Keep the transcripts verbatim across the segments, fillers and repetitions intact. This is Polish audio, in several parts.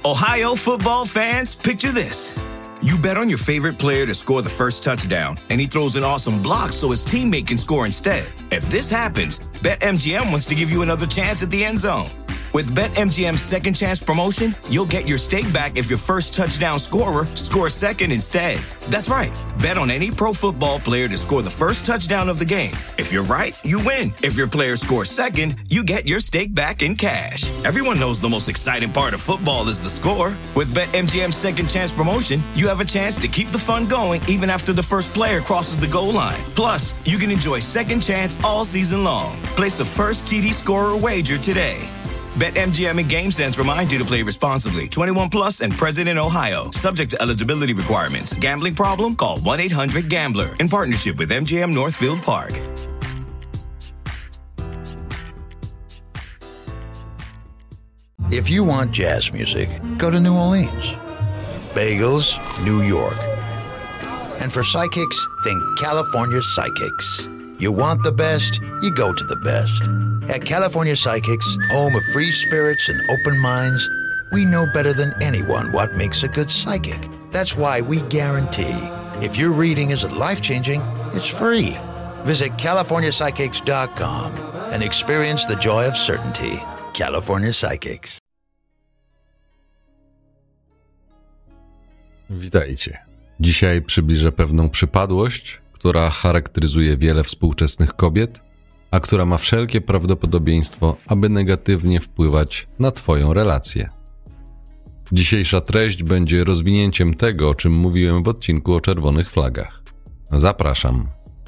Ohio football fans, picture this. You bet on your favorite player to score the first touchdown, and he throws an awesome block so his teammate can score instead. If this happens, BetMGM wants to give you another chance at the end zone. With BetMGM's Second Chance promotion, you'll get your stake back if your first touchdown scorer scores second instead. That's right. Bet on any pro football player to score the first touchdown of the game. If you're right, you win. If your player scores second, you get your stake back in cash. Everyone knows the most exciting part of football is the score. With BetMGM's Second Chance promotion, you have a chance to keep the fun going even after the first player crosses the goal line. Plus, you can enjoy Second Chance all season long. Place a first T D scorer wager today. BetMGM and GameSense remind you to play responsibly. twenty-one plus and present in Ohio. Subject to eligibility requirements. Gambling problem? Call one eight hundred gambler. In partnership with M G M Northfield Park. If you want jazz music, go to New Orleans. Bagels, New York. And for psychics, think California Psychics. You want the best, you go to the best. At California Psychics, home of free spirits and open minds, we know better than anyone what makes a good psychic. That's why we guarantee if your reading isn't life-changing, it's free. Visit California Psychics dot com and experience the joy of certainty. California Psychics. Witajcie. Dzisiaj przybliżę pewną przypadłość, która charakteryzuje wiele współczesnych kobiet, a która ma wszelkie prawdopodobieństwo, aby negatywnie wpływać na Twoją relację. Dzisiejsza treść będzie rozwinięciem tego, o czym mówiłem w odcinku o czerwonych flagach. Zapraszam.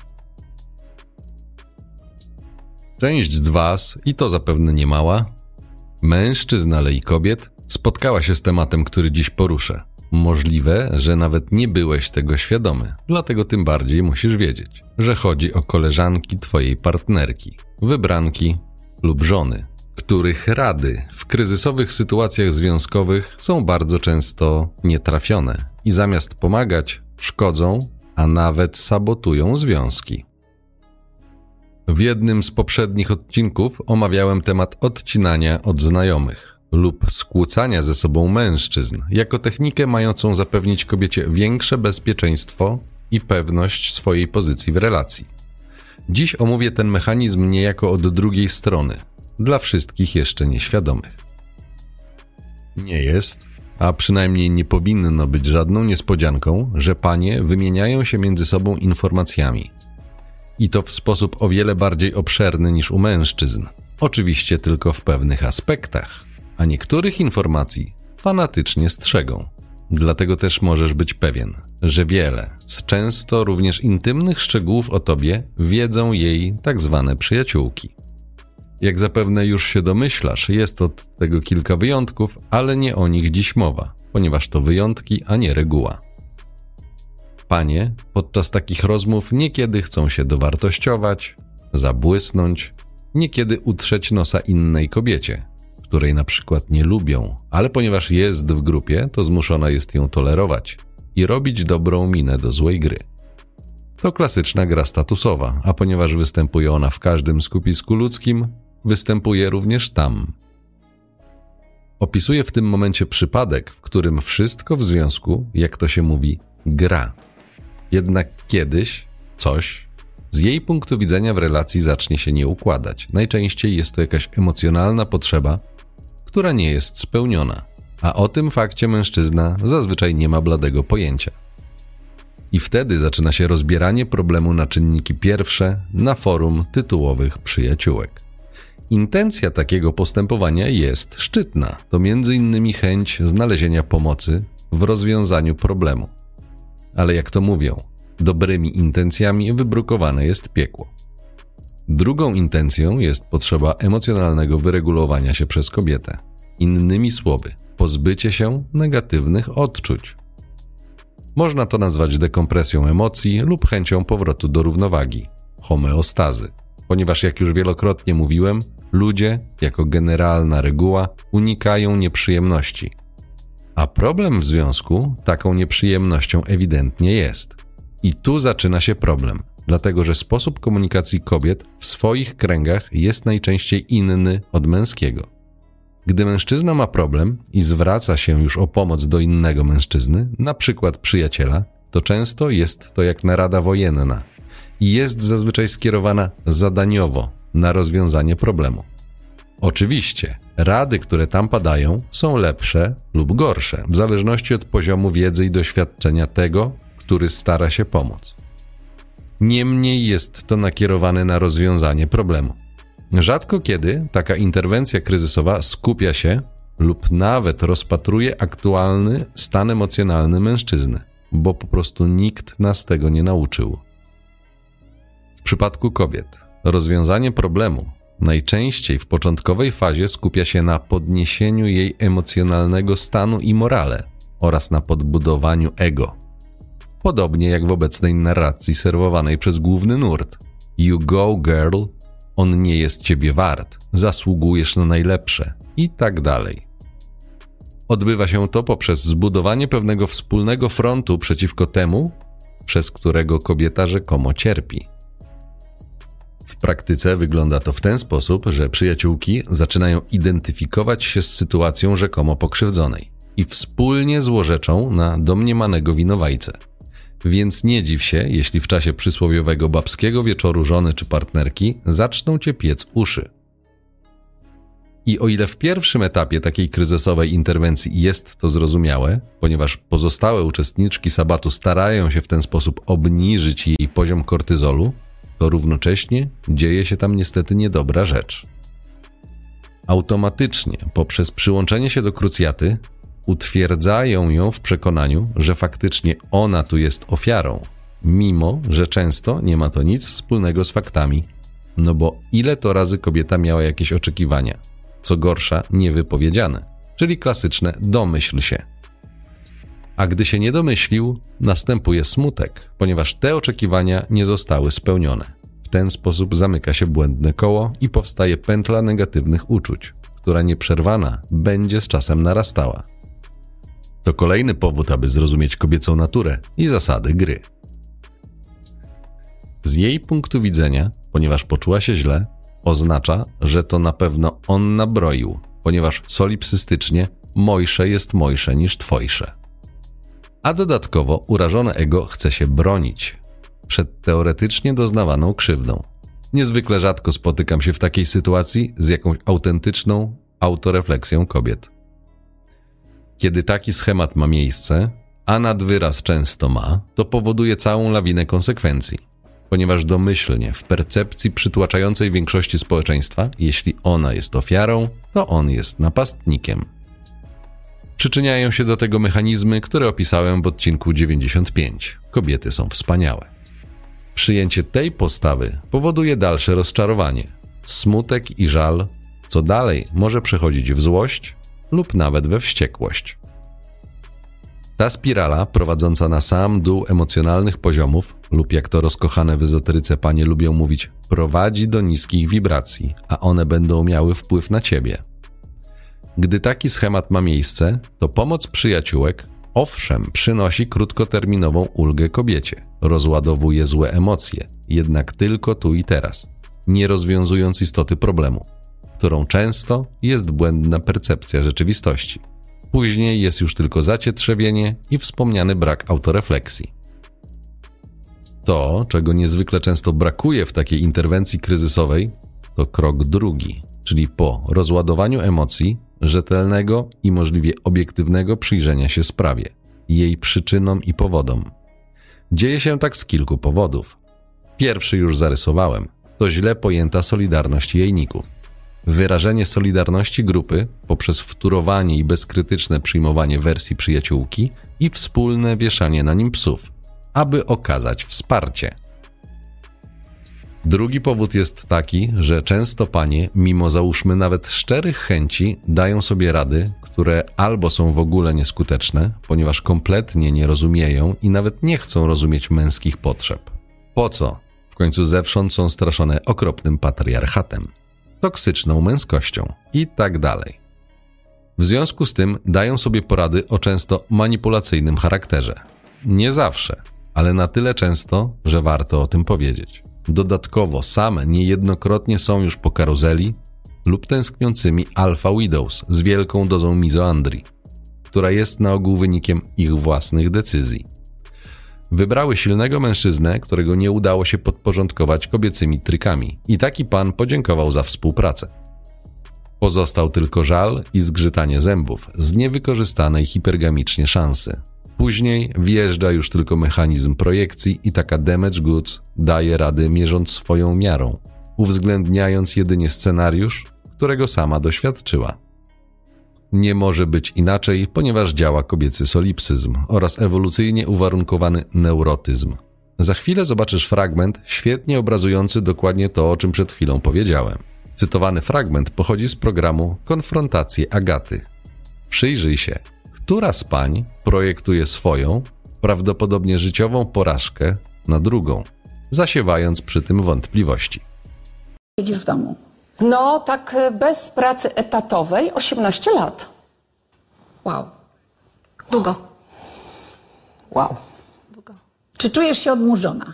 Część z Was, i to zapewne niemała, mężczyzn, ale i kobiet, spotkała się z tematem, który dziś poruszę. Możliwe, że nawet nie byłeś tego świadomy, dlatego tym bardziej musisz wiedzieć, że chodzi o koleżanki twojej partnerki, wybranki lub żony, których rady w kryzysowych sytuacjach związkowych są bardzo często nietrafione i zamiast pomagać, szkodzą, a nawet sabotują związki. W jednym z poprzednich odcinków omawiałem temat odcinania od znajomych lub skłócania ze sobą mężczyzn jako technikę mającą zapewnić kobiecie większe bezpieczeństwo i pewność swojej pozycji w relacji. Dziś omówię ten mechanizm niejako od drugiej strony, dla wszystkich jeszcze nieświadomych. Nie jest, a przynajmniej nie powinno być żadną niespodzianką, że panie wymieniają się między sobą informacjami. I to w sposób o wiele bardziej obszerny niż u mężczyzn. Oczywiście tylko w pewnych aspektach. A niektórych informacji fanatycznie strzegą. Dlatego też możesz być pewien, że wiele z często również intymnych szczegółów o tobie wiedzą jej tak zwane przyjaciółki. Jak zapewne już się domyślasz, jest od tego kilka wyjątków, ale nie o nich dziś mowa, ponieważ to wyjątki, a nie reguła. Panie podczas takich rozmów niekiedy chcą się dowartościować, zabłysnąć, niekiedy utrzeć nosa innej kobiecie, której na przykład nie lubią, ale ponieważ jest w grupie, to zmuszona jest ją tolerować i robić dobrą minę do złej gry. To klasyczna gra statusowa, a ponieważ występuje ona w każdym skupisku ludzkim, występuje również tam. Opisuję w tym momencie przypadek, w którym wszystko w związku, jak to się mówi, gra. Jednak kiedyś coś z jej punktu widzenia w relacji zacznie się nie układać. Najczęściej jest to jakaś emocjonalna potrzeba, która nie jest spełniona, a o tym fakcie mężczyzna zazwyczaj nie ma bladego pojęcia. I wtedy zaczyna się rozbieranie problemu na czynniki pierwsze na forum tytułowych przyjaciółek. Intencja takiego postępowania jest szczytna. To między innymi chęć znalezienia pomocy w rozwiązaniu problemu. Ale jak to mówią, dobrymi intencjami wybrukowane jest piekło. Drugą intencją jest potrzeba emocjonalnego wyregulowania się przez kobietę. Innymi słowy, pozbycie się negatywnych odczuć. Można to nazwać dekompresją emocji lub chęcią powrotu do równowagi, homeostazy. Ponieważ jak już wielokrotnie mówiłem, ludzie, jako generalna reguła, unikają nieprzyjemności. A problem w związku taką nieprzyjemnością ewidentnie jest. I tu zaczyna się problem, dlatego że sposób komunikacji kobiet w swoich kręgach jest najczęściej inny od męskiego. Gdy mężczyzna ma problem i zwraca się już o pomoc do innego mężczyzny, na przykład przyjaciela, to często jest to jak narada wojenna i jest zazwyczaj skierowana zadaniowo na rozwiązanie problemu. Oczywiście, rady, które tam padają, są lepsze lub gorsze, w zależności od poziomu wiedzy i doświadczenia tego, który stara się pomóc. Niemniej jest to nakierowane na rozwiązanie problemu. Rzadko kiedy taka interwencja kryzysowa skupia się lub nawet rozpatruje aktualny stan emocjonalny mężczyzny, bo po prostu nikt nas tego nie nauczył. W przypadku kobiet rozwiązanie problemu najczęściej w początkowej fazie skupia się na podniesieniu jej emocjonalnego stanu i morale oraz na podbudowaniu ego. Podobnie jak w obecnej narracji serwowanej przez główny nurt. You go girl, on nie jest ciebie wart, zasługujesz na najlepsze i tak dalej. Odbywa się to poprzez zbudowanie pewnego wspólnego frontu przeciwko temu, przez którego kobieta rzekomo cierpi. W praktyce wygląda to w ten sposób, że przyjaciółki zaczynają identyfikować się z sytuacją rzekomo pokrzywdzonej i wspólnie złorzeczą na domniemanego winowajcę. Więc nie dziw się, jeśli w czasie przysłowiowego babskiego wieczoru żony czy partnerki zaczną cię piec uszy. I o ile w pierwszym etapie takiej kryzysowej interwencji jest to zrozumiałe, ponieważ pozostałe uczestniczki sabatu starają się w ten sposób obniżyć jej poziom kortyzolu, to równocześnie dzieje się tam niestety niedobra rzecz. Automatycznie, poprzez przyłączenie się do krucjaty, utwierdzają ją w przekonaniu, że faktycznie ona tu jest ofiarą, mimo że często nie ma to nic wspólnego z faktami, no bo ile to razy kobieta miała jakieś oczekiwania, co gorsza niewypowiedziane, czyli klasyczne domyśl się. A gdy się nie domyślił, następuje smutek, ponieważ te oczekiwania nie zostały spełnione. W ten sposób zamyka się błędne koło i powstaje pętla negatywnych uczuć, która nieprzerwana będzie z czasem narastała. To kolejny powód, aby zrozumieć kobiecą naturę i zasady gry. Z jej punktu widzenia, ponieważ poczuła się źle, oznacza, że to na pewno on nabroił, ponieważ solipsystycznie mojsze jest mojsze niż twojsze. A dodatkowo urażone ego chce się bronić przed teoretycznie doznawaną krzywdą. Niezwykle rzadko spotykam się w takiej sytuacji z jakąś autentyczną autorefleksją kobiet. Kiedy taki schemat ma miejsce, a nad wyraz często ma, to powoduje całą lawinę konsekwencji, ponieważ domyślnie w percepcji przytłaczającej większości społeczeństwa, jeśli ona jest ofiarą, to on jest napastnikiem. Przyczyniają się do tego mechanizmy, które opisałem w odcinku dziewięćdziesiąt pięć. Kobiety są wspaniałe. Przyjęcie tej postawy powoduje dalsze rozczarowanie, smutek i żal, co dalej może przechodzić w złość lub nawet we wściekłość. Ta spirala prowadząca na sam dół emocjonalnych poziomów, lub jak to rozkochane w ezoteryce panie lubią mówić, prowadzi do niskich wibracji, a one będą miały wpływ na ciebie. Gdy taki schemat ma miejsce, to pomoc przyjaciółek owszem przynosi krótkoterminową ulgę kobiecie, rozładowuje złe emocje, jednak tylko tu i teraz, nie rozwiązując istoty problemu, którą często jest błędna percepcja rzeczywistości. Później jest już tylko zacietrzewienie i wspomniany brak autorefleksji. To, czego niezwykle często brakuje w takiej interwencji kryzysowej, to krok drugi, czyli po rozładowaniu emocji, rzetelnego i możliwie obiektywnego przyjrzenia się sprawie, jej przyczynom i powodom. Dzieje się tak z kilku powodów. Pierwszy już zarysowałem, to źle pojęta solidarność jejników. Wyrażenie solidarności grupy poprzez wtórowanie i bezkrytyczne przyjmowanie wersji przyjaciółki i wspólne wieszanie na nim psów, aby okazać wsparcie. Drugi powód jest taki, że często panie, mimo załóżmy nawet szczerych chęci, dają sobie rady, które albo są w ogóle nieskuteczne, ponieważ kompletnie nie rozumieją i nawet nie chcą rozumieć męskich potrzeb. Po co? W końcu zewsząd są straszone okropnym patriarchatem, toksyczną męskością i tak dalej. W związku z tym dają sobie porady o często manipulacyjnym charakterze. Nie zawsze, ale na tyle często, że warto o tym powiedzieć. Dodatkowo same niejednokrotnie są już po karuzeli, lub tęskniącymi alpha widows z wielką dozą mizoandrii, która jest na ogół wynikiem ich własnych decyzji. Wybrały silnego mężczyznę, którego nie udało się podporządkować kobiecymi trykami i taki pan podziękował za współpracę. Pozostał tylko żal i zgrzytanie zębów z niewykorzystanej hipergamicznie szansy. Później wjeżdża już tylko mechanizm projekcji i taka damage goods daje rady mierząc swoją miarą, uwzględniając jedynie scenariusz, którego sama doświadczyła. Nie może być inaczej, ponieważ działa kobiecy solipsyzm oraz ewolucyjnie uwarunkowany neurotyzm. Za chwilę zobaczysz fragment świetnie obrazujący dokładnie to, o czym przed chwilą powiedziałem. Cytowany fragment pochodzi z programu Konfrontacje Agaty. Przyjrzyj się, która z pań projektuje swoją, prawdopodobnie życiową porażkę na drugą, zasiewając przy tym wątpliwości. Siedzisz w domu? No, tak bez pracy etatowej osiemnaście lat. Wow. Długo. Wow. Długo. Czy czujesz się odmurzona?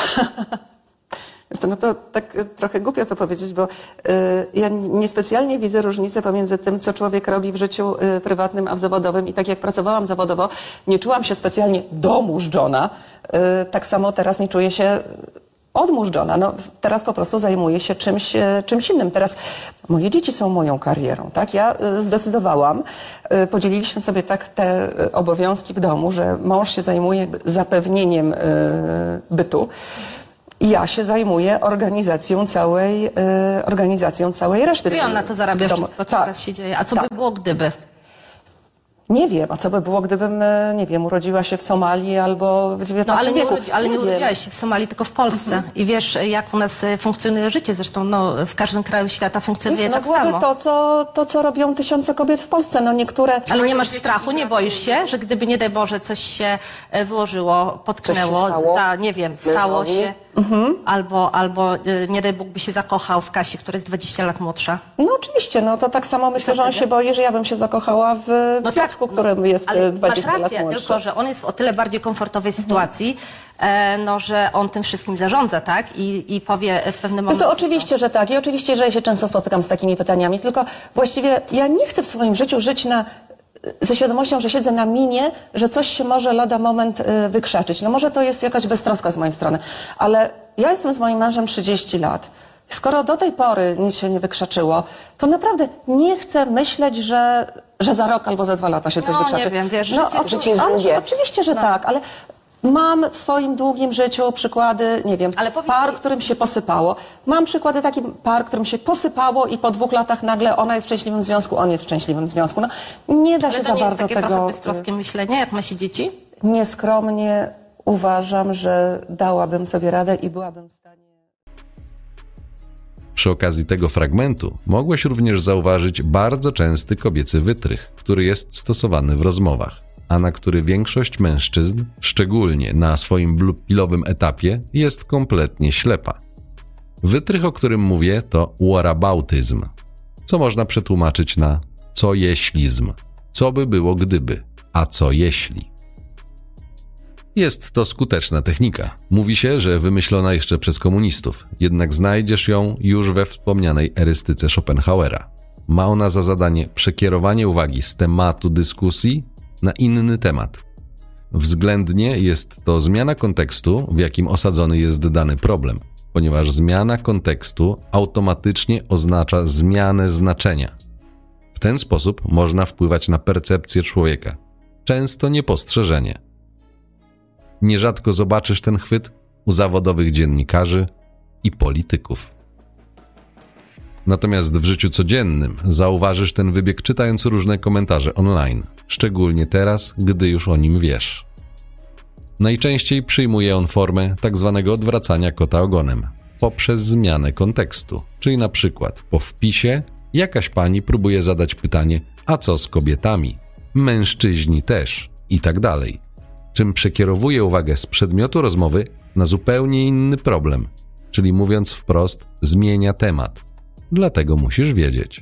Wiesz co, no to tak trochę głupio to powiedzieć, bo y, ja niespecjalnie widzę różnicę pomiędzy tym, co człowiek robi w życiu y, prywatnym, a w zawodowym. I tak jak pracowałam zawodowo, nie czułam się specjalnie domużdżona. Y, tak samo teraz nie czuję się odmużdżona. No, teraz po prostu zajmuję się czymś, czymś innym. Teraz moje dzieci są moją karierą, tak? Ja zdecydowałam, podzieliliśmy sobie tak te obowiązki w domu, że mąż się zajmuje zapewnieniem bytu i ja się zajmuję organizacją całej, organizacją całej reszty. I on na to zarabia domu. wszystko, co tak. teraz się dzieje. A co tak. by było, gdyby? Nie wiem, a co by było, gdybym, nie wiem, urodziła się w Somalii albo w dziewiętnastym No ale nie, wieku. urodzi, ale nie, nie urodziłaś się w Somalii, tylko w Polsce. Mhm. I wiesz, jak u nas funkcjonuje życie. Zresztą no, w każdym kraju świata funkcjonuje no, tak byłoby samo. To co, to, co robią tysiące kobiet w Polsce. No niektóre... Ale nie masz strachu, nie boisz się, że gdyby, nie daj Boże, coś się wyłożyło, potknęło, Coś się stało? za, nie wiem, stało Mężowi? się, mhm. albo, albo nie daj Bóg by się zakochał w Kasi, która jest dwadzieścia lat młodsza. No oczywiście, no to tak samo myślę, że on się boi, że ja bym się zakochała w No Piotrku, tak, którym no, jest ale dwadzieścia masz lat rację, młodszy. tylko że on jest w o tyle bardziej komfortowej sytuacji, e, no, że on tym wszystkim zarządza, tak? I, i powie w pewnym Wiesz momencie... co, oczywiście, że tak. I oczywiście, że ja się często spotykam z takimi pytaniami, tylko właściwie ja nie chcę w swoim życiu żyć na, ze świadomością, że siedzę na minie, że coś się może lada moment y, wykrzaczyć. No może to jest jakaś beztroska z mojej strony, ale ja jestem z moim mężem trzydzieści lat. Skoro do tej pory nic się nie wykrzaczyło, to naprawdę nie chcę myśleć, że, że za rok albo za dwa lata się coś No, wykrzaczy. nie wiem, wiesz, no, życie- o- życie jest o- długie. Oczywiście, że tak, ale mam w swoim długim życiu przykłady, nie wiem, Ale powiedz par, mi- którym się posypało. Mam przykłady takich par, którym się posypało i po dwóch latach nagle ona jest w szczęśliwym związku, on jest w szczęśliwym związku. No, nie da Ale się to za nie jest bardzo takie trochę tego... bystrowskie myślenie, jak ma się dzieci? Nieskromnie uważam, że dałabym sobie radę i byłabym w stanie... Przy okazji tego fragmentu mogłeś również zauważyć bardzo częsty kobiecy wytrych, który jest stosowany w rozmowach, a na który większość mężczyzn, szczególnie na swoim blupilowym etapie, jest kompletnie ślepa. Wytrych, o którym mówię, to whataboutyzm, co można przetłumaczyć na co jeślizm, co by było gdyby, a co jeśli. Jest to skuteczna technika. Mówi się, że wymyślona jeszcze przez komunistów, jednak znajdziesz ją już we wspomnianej erystyce Schopenhauera. Ma ona za zadanie przekierowanie uwagi z tematu dyskusji na inny temat. Względnie jest to zmiana kontekstu, w jakim osadzony jest dany problem, ponieważ zmiana kontekstu automatycznie oznacza zmianę znaczenia. W ten sposób można wpływać na percepcję człowieka, często niepostrzeżenie. Nierzadko zobaczysz ten chwyt u zawodowych dziennikarzy i polityków. Natomiast w życiu codziennym zauważysz ten wybieg czytając różne komentarze online, szczególnie teraz, gdy już o nim wiesz. Najczęściej przyjmuje on formę tak zwanego odwracania kota ogonem poprzez zmianę kontekstu, czyli na przykład po wpisie jakaś pani próbuje zadać pytanie, a co z kobietami, mężczyźni też i tak dalej. Czym przekierowuje uwagę z przedmiotu rozmowy na zupełnie inny problem, czyli mówiąc wprost, zmienia temat. Dlatego musisz wiedzieć.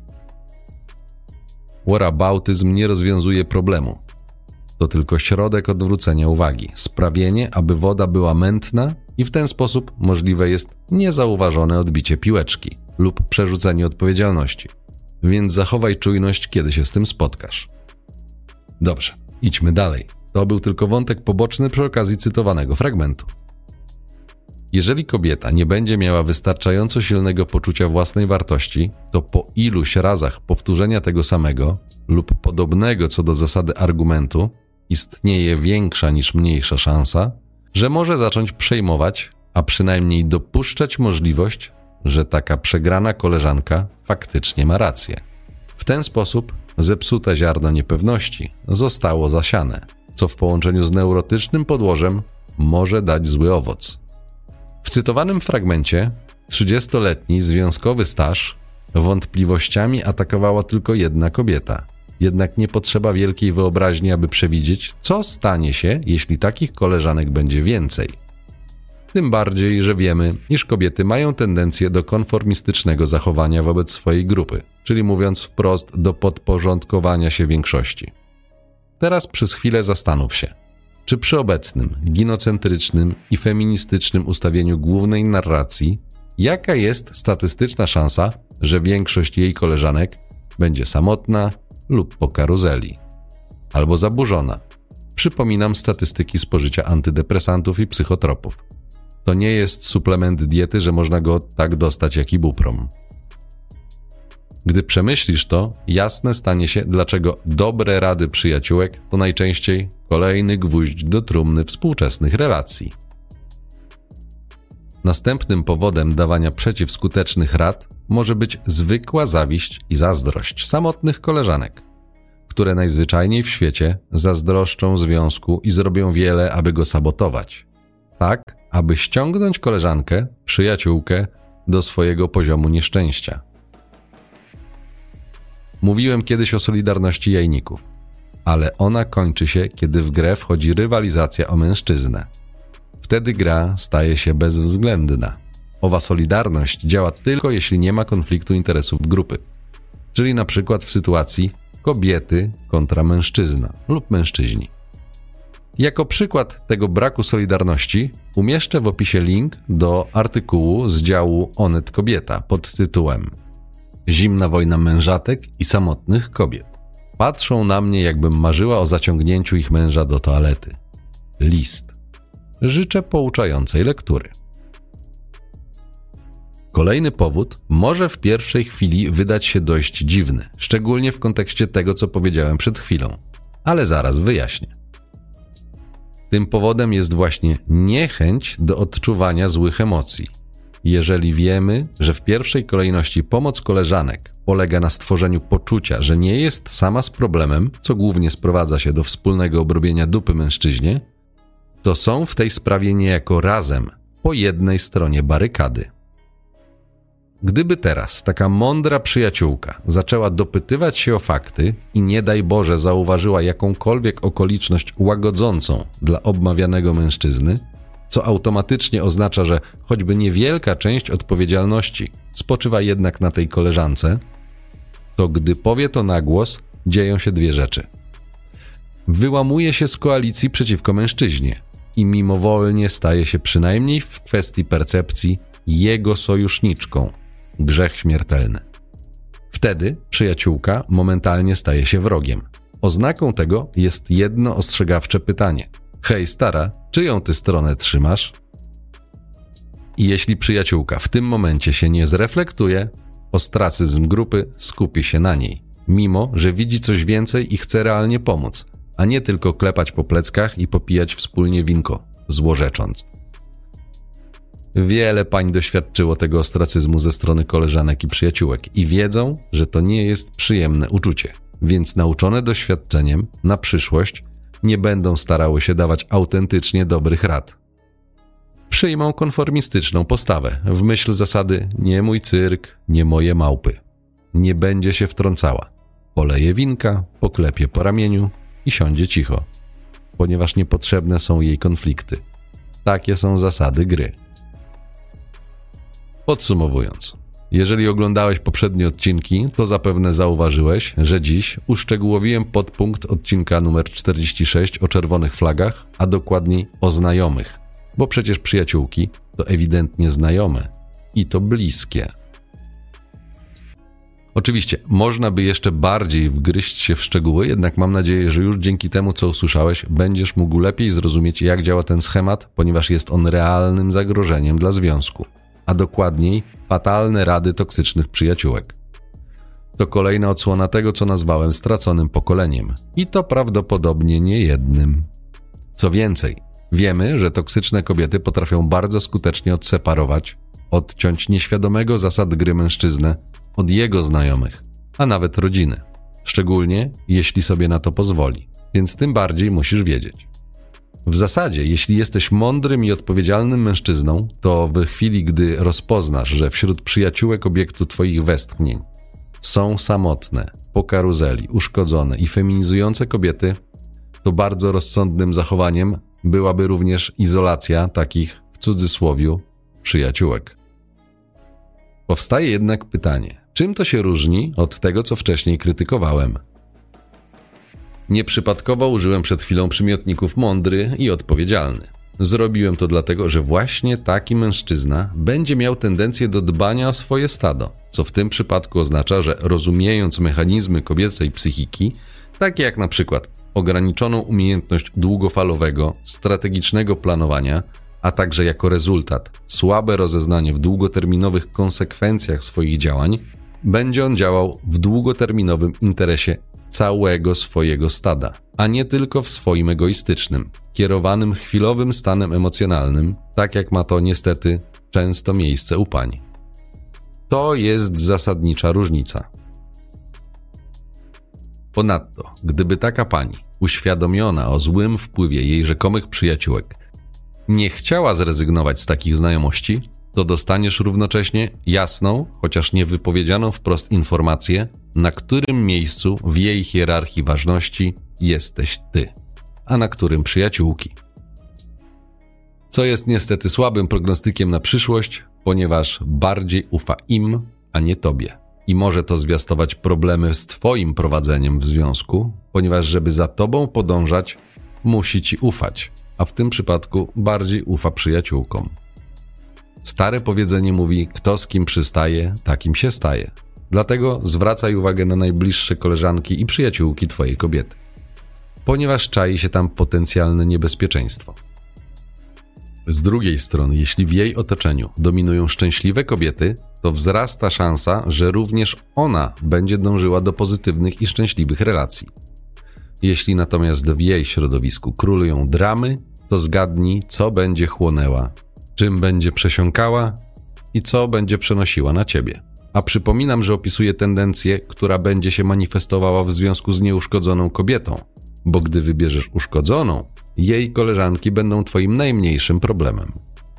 Whataboutyzm nie rozwiązuje problemu. To tylko środek odwrócenia uwagi, sprawienie, aby woda była mętna i w ten sposób możliwe jest niezauważone odbicie piłeczki, lub przerzucenie odpowiedzialności. Więc zachowaj czujność, kiedy się z tym spotkasz. Dobrze, idźmy dalej. To był tylko wątek poboczny przy okazji cytowanego fragmentu. Jeżeli kobieta nie będzie miała wystarczająco silnego poczucia własnej wartości, to po iluś razach powtórzenia tego samego lub podobnego co do zasady argumentu istnieje większa niż mniejsza szansa, że może zacząć przejmować, a przynajmniej dopuszczać możliwość, że taka przegrana koleżanka faktycznie ma rację. W ten sposób zepsute ziarno niepewności zostało zasiane, co w połączeniu z neurotycznym podłożem może dać zły owoc. W cytowanym fragmencie trzydziestoletni związkowy staż wątpliwościami atakowała tylko jedna kobieta. Jednak nie potrzeba wielkiej wyobraźni, aby przewidzieć, co stanie się, jeśli takich koleżanek będzie więcej. Tym bardziej, że wiemy, iż kobiety mają tendencję do konformistycznego zachowania wobec swojej grupy, czyli mówiąc wprost, do podporządkowania się większości. Teraz przez chwilę zastanów się, czy przy obecnym, ginocentrycznym i feministycznym ustawieniu głównej narracji, jaka jest statystyczna szansa, że większość jej koleżanek będzie samotna lub po karuzeli, albo zaburzona. Przypominam statystyki spożycia antydepresantów i psychotropów. To nie jest suplement diety, że można go tak dostać jak ibuprom. Gdy przemyślisz to, jasne stanie się, dlaczego dobre rady przyjaciółek to najczęściej kolejny gwóźdź do trumny współczesnych relacji. Następnym powodem dawania przeciwskutecznych rad może być zwykła zawiść i zazdrość samotnych koleżanek, które najzwyczajniej w świecie zazdroszczą związku i zrobią wiele, aby go sabotować. Tak, aby ściągnąć koleżankę, przyjaciółkę do swojego poziomu nieszczęścia. Mówiłem kiedyś o solidarności jajników, ale ona kończy się, kiedy w grę wchodzi rywalizacja o mężczyznę. Wtedy gra staje się bezwzględna. Owa solidarność działa tylko, jeśli nie ma konfliktu interesów grupy, czyli na przykład w sytuacji kobiety kontra mężczyzna lub mężczyźni. Jako przykład tego braku solidarności umieszczę w opisie link do artykułu z działu Onet Kobieta pod tytułem Zimna wojna mężatek i samotnych kobiet. Patrzą na mnie, jakbym marzyła o zaciągnięciu ich męża do toalety. List. Życzę pouczającej lektury. Kolejny powód może w pierwszej chwili wydać się dość dziwny, szczególnie w kontekście tego, co powiedziałem przed chwilą, ale zaraz wyjaśnię. Tym powodem jest właśnie niechęć do odczuwania złych emocji. Jeżeli wiemy, że w pierwszej kolejności pomoc koleżanek polega na stworzeniu poczucia, że nie jest sama z problemem, co głównie sprowadza się do wspólnego obrobienia dupy mężczyźnie, to są w tej sprawie niejako razem, po jednej stronie barykady. Gdyby teraz taka mądra przyjaciółka zaczęła dopytywać się o fakty i nie daj Boże zauważyła jakąkolwiek okoliczność łagodzącą dla obmawianego mężczyzny, co automatycznie oznacza, że choćby niewielka część odpowiedzialności spoczywa jednak na tej koleżance, to gdy powie to na głos, dzieją się dwie rzeczy. Wyłamuje się z koalicji przeciwko mężczyźnie i mimowolnie staje się przynajmniej w kwestii percepcji jego sojuszniczką. Grzech śmiertelny. Wtedy przyjaciółka momentalnie staje się wrogiem. Oznaką tego jest jedno ostrzegawcze pytanie. Hej stara, czyją ty stronę trzymasz? I jeśli przyjaciółka w tym momencie się nie zreflektuje, ostracyzm grupy skupi się na niej, mimo że widzi coś więcej i chce realnie pomóc, a nie tylko klepać po pleckach i popijać wspólnie winko, złorzecząc. Wiele pań doświadczyło tego ostracyzmu ze strony koleżanek i przyjaciółek i wiedzą, że to nie jest przyjemne uczucie, więc nauczone doświadczeniem na przyszłość nie będą starały się dawać autentycznie dobrych rad. Przyjmą konformistyczną postawę w myśl zasady nie mój cyrk, nie moje małpy. Nie będzie się wtrącała. Poleje winka, poklepie po ramieniu i siądzie cicho, ponieważ niepotrzebne są jej konflikty. Takie są zasady gry. Podsumowując, jeżeli oglądałeś poprzednie odcinki, to zapewne zauważyłeś, że dziś uszczegółowiłem podpunkt odcinka numer czterdzieści sześć o czerwonych flagach, a dokładniej o znajomych, bo przecież przyjaciółki to ewidentnie znajome i to bliskie. Oczywiście, można by jeszcze bardziej wgryźć się w szczegóły, jednak mam nadzieję, że już dzięki temu, co usłyszałeś, będziesz mógł lepiej zrozumieć, jak działa ten schemat, ponieważ jest on realnym zagrożeniem dla związku, a dokładniej fatalne rady toksycznych przyjaciółek. To kolejna odsłona tego, co nazwałem straconym pokoleniem i to prawdopodobnie nie jednym. Co więcej, wiemy, że toksyczne kobiety potrafią bardzo skutecznie odseparować, odciąć nieświadomego zasad gry mężczyznę od jego znajomych, a nawet rodziny. Szczególnie, jeśli sobie na to pozwoli, więc tym bardziej musisz wiedzieć. W zasadzie, jeśli jesteś mądrym i odpowiedzialnym mężczyzną, to w chwili, gdy rozpoznasz, że wśród przyjaciółek obiektu twoich westchnień są samotne, po karuzeli, uszkodzone i feminizujące kobiety, to bardzo rozsądnym zachowaniem byłaby również izolacja takich, w cudzysłowiu, przyjaciółek. Powstaje jednak pytanie, czym to się różni od tego, co wcześniej krytykowałem? Nieprzypadkowo użyłem przed chwilą przymiotników mądry i odpowiedzialny. Zrobiłem to dlatego, że właśnie taki mężczyzna będzie miał tendencję do dbania o swoje stado, co w tym przypadku oznacza, że rozumiejąc mechanizmy kobiecej psychiki, takie jak na przykład ograniczoną umiejętność długofalowego, strategicznego planowania, a także jako rezultat słabe rozeznanie w długoterminowych konsekwencjach swoich działań, będzie on działał w długoterminowym interesie całego swojego stada, a nie tylko w swoim egoistycznym, kierowanym chwilowym stanem emocjonalnym, tak jak ma to niestety często miejsce u pań. To jest zasadnicza różnica. Ponadto, gdyby taka pani, uświadomiona o złym wpływie jej rzekomych przyjaciółek, nie chciała zrezygnować z takich znajomości, to dostaniesz równocześnie jasną, chociaż nie wypowiedzianą wprost informację, na którym miejscu w jej hierarchii ważności jesteś ty, a na którym przyjaciółki. Co jest niestety słabym prognostykiem na przyszłość, ponieważ bardziej ufa im, a nie tobie. I może to zwiastować problemy z twoim prowadzeniem w związku, ponieważ żeby za tobą podążać, musi ci ufać, a w tym przypadku bardziej ufa przyjaciółkom. Stare powiedzenie mówi, kto z kim przystaje, takim się staje. Dlatego zwracaj uwagę na najbliższe koleżanki i przyjaciółki twojej kobiety, ponieważ czai się tam potencjalne niebezpieczeństwo. Z drugiej strony, jeśli w jej otoczeniu dominują szczęśliwe kobiety, to wzrasta szansa, że również ona będzie dążyła do pozytywnych i szczęśliwych relacji. Jeśli natomiast w jej środowisku królują dramy, to zgadnij, co będzie chłonęła, czym będzie przesiąkała i co będzie przenosiła na ciebie. A przypominam, że opisuję tendencję, która będzie się manifestowała w związku z nieuszkodzoną kobietą, bo gdy wybierzesz uszkodzoną, jej koleżanki będą twoim najmniejszym problemem.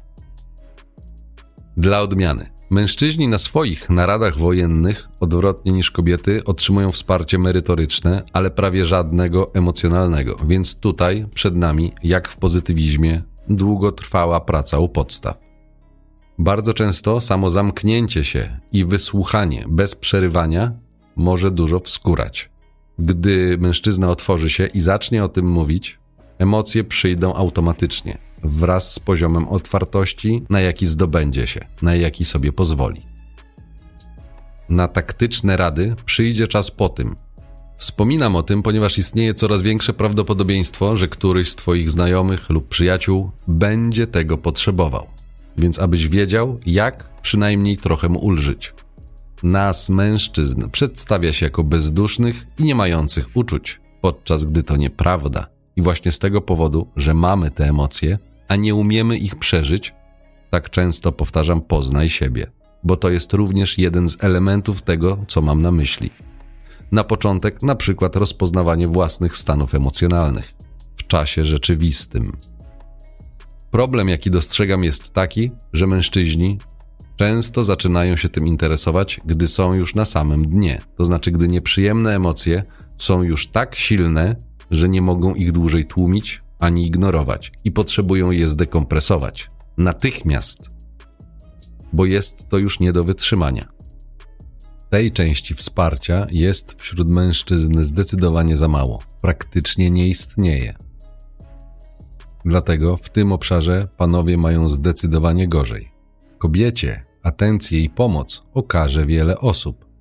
Dla odmiany, mężczyźni na swoich naradach wojennych, odwrotnie niż kobiety, otrzymują wsparcie merytoryczne, ale prawie żadnego emocjonalnego, więc tutaj przed nami, jak w pozytywizmie, długotrwała praca u podstaw. Bardzo często samo zamknięcie się i wysłuchanie bez przerywania może dużo wskórać. Gdy mężczyzna otworzy się i zacznie o tym mówić, emocje przyjdą automatycznie, wraz z poziomem otwartości, na jaki zdobędzie się, na jaki sobie pozwoli. Na taktyczne rady przyjdzie czas po tym. Wspominam o tym, ponieważ istnieje coraz większe prawdopodobieństwo, że któryś z twoich znajomych lub przyjaciół będzie tego potrzebował. Więc abyś wiedział, jak przynajmniej trochę mu ulżyć. Nas, mężczyzn, przedstawia się jako bezdusznych i nie mających uczuć, podczas gdy to nieprawda. I właśnie z tego powodu, że mamy te emocje, a nie umiemy ich przeżyć, tak często powtarzam, poznaj siebie, bo to jest również jeden z elementów tego, co mam na myśli. Na początek na przykład rozpoznawanie własnych stanów emocjonalnych w czasie rzeczywistym. Problem, jaki dostrzegam, jest taki, że mężczyźni często zaczynają się tym interesować, gdy są już na samym dnie, to znaczy gdy nieprzyjemne emocje są już tak silne, że nie mogą ich dłużej tłumić ani ignorować i potrzebują je zdekompresować. Natychmiast. Bo jest to już nie do wytrzymania. Tej części wsparcia jest wśród mężczyzn zdecydowanie za mało. Praktycznie nie istnieje. Dlatego w tym obszarze panowie mają zdecydowanie gorzej. Kobiecie atencję i pomoc okaże wiele osób.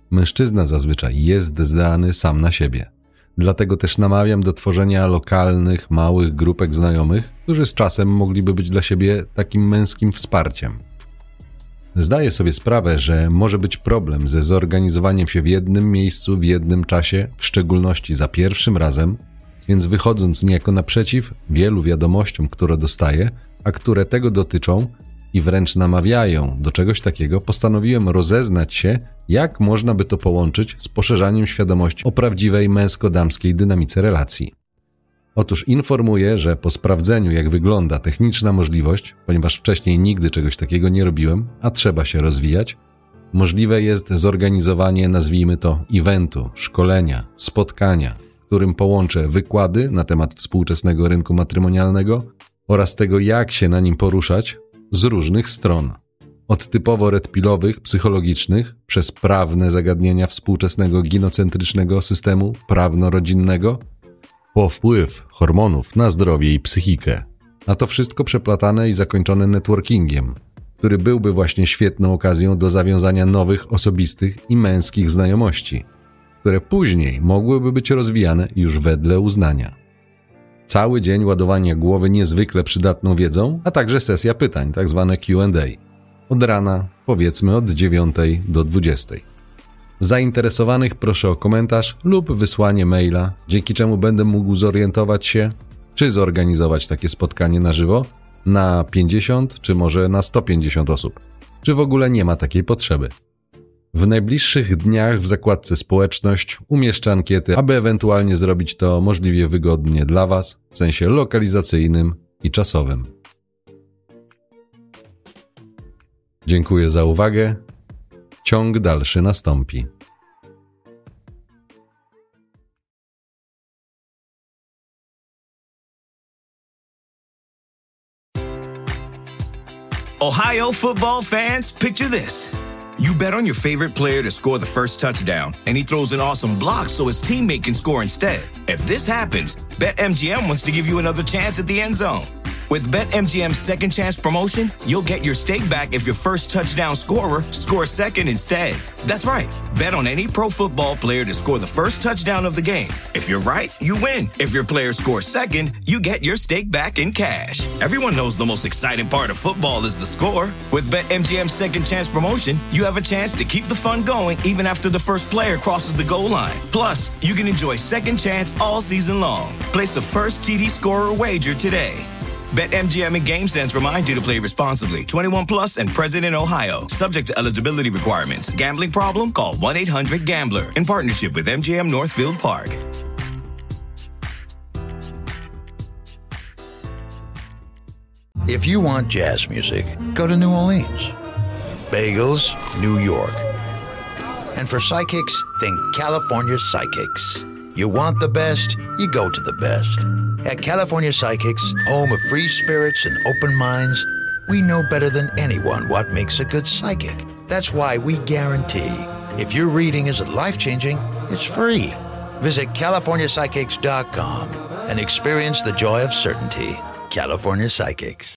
Mężczyzna zazwyczaj jest zdany sam na siebie. Dlatego też namawiam do tworzenia lokalnych, małych grupek znajomych, którzy z czasem mogliby być dla siebie takim męskim wsparciem. Zdaję sobie sprawę, że może być problem ze zorganizowaniem się w jednym miejscu, w jednym czasie, w szczególności za pierwszym razem, więc wychodząc niejako naprzeciw wielu wiadomościom, które dostaję, a które tego dotyczą i wręcz namawiają do czegoś takiego, postanowiłem rozeznać się, jak można by to połączyć z poszerzaniem świadomości o prawdziwej męsko-damskiej dynamice relacji. Otóż informuję, że po sprawdzeniu, jak wygląda techniczna możliwość, ponieważ wcześniej nigdy czegoś takiego nie robiłem, a trzeba się rozwijać, możliwe jest zorganizowanie, nazwijmy to, eventu, szkolenia, spotkania, w którym połączę wykłady na temat współczesnego rynku matrymonialnego oraz tego, jak się na nim poruszać z różnych stron. Od typowo redpilowych, psychologicznych, przez prawne zagadnienia współczesnego ginocentrycznego systemu prawno-rodzinnego, po wpływ hormonów na zdrowie i psychikę. A to wszystko przeplatane i zakończone networkingiem, który byłby właśnie świetną okazją do zawiązania nowych osobistych i męskich znajomości, które później mogłyby być rozwijane już wedle uznania. Cały dzień ładowania głowy niezwykle przydatną wiedzą, a także sesja pytań, tak zwane Q and A. Od rana, powiedzmy od dziewiątej do dwudziestej. Zainteresowanych proszę o komentarz lub wysłanie maila, dzięki czemu będę mógł zorientować się, czy zorganizować takie spotkanie na żywo na pięćdziesiąt czy może na sto pięćdziesiąt osób, czy w ogóle nie ma takiej potrzeby. W najbliższych dniach w zakładce społeczność umieszczę ankiety, aby ewentualnie zrobić to możliwie wygodnie dla Was, w sensie lokalizacyjnym i czasowym. Dziękuję za uwagę. Ciąg dalszy nastąpi. Ohio football fans, picture this. You bet on your favorite player to score the first touchdown, and he throws an awesome block so his teammate can score instead. If this happens, BetMGM wants to give you another chance at the end zone. With BetMGM's Second Chance promotion, you'll get your stake back if your first touchdown scorer scores second instead. That's right. Bet on any pro football player to score the first touchdown of the game. If you're right, you win. If your player scores second, you get your stake back in cash. Everyone knows the most exciting part of football is the score. With BetMGM's Second Chance promotion, you have a chance to keep the fun going even after the first player crosses the goal line. Plus, you can enjoy Second Chance all season long. Place a first T D scorer wager today. BetMGM and GameSense remind you to play responsibly. twenty-one plus and present in Ohio. Subject to eligibility requirements. Gambling problem? Call one eight hundred gambler. In partnership with M G M Northfield Park. If you want jazz music, go to New Orleans. Bagels, New York. And for psychics, think California Psychics. You want the best, you go to the best. At California Psychics, home of free spirits and open minds, we know better than anyone what makes a good psychic. That's why we guarantee if your reading isn't life-changing, it's free. Visit California Psychics dot com and experience the joy of certainty. California Psychics.